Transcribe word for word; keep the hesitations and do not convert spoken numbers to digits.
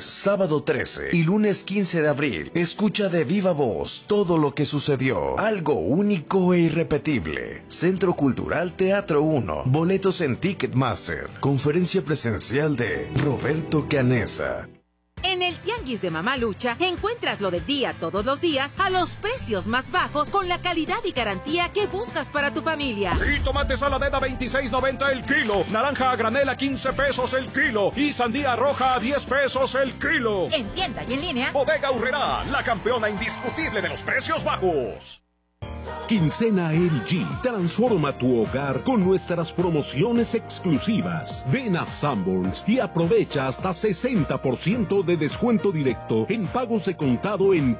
Martes, sábado trece y lunes quince de abril, escucha de viva voz todo lo que sucedió. Algo único e irrepetible. Centro Cultural Teatro uno. Boletos en Ticketmaster. Conferencia presencial de Roberto Canesa. En el Tianguis de Mamalucha encuentras lo del día todos los días a los precios más bajos con la calidad y garantía que buscas para tu familia. Sí, tomate saladera veintiséis noventa el kilo, naranja a granel a quince pesos el kilo y sandía roja a diez pesos el kilo. En tienda y en línea. Bodega Aurrerá, la campeona indiscutible de los precios bajos. Quincena L G. Transforma tu hogar con nuestras promociones exclusivas. Ven a Sanborns y aprovecha hasta sesenta por ciento de descuento directo en pagos de contado en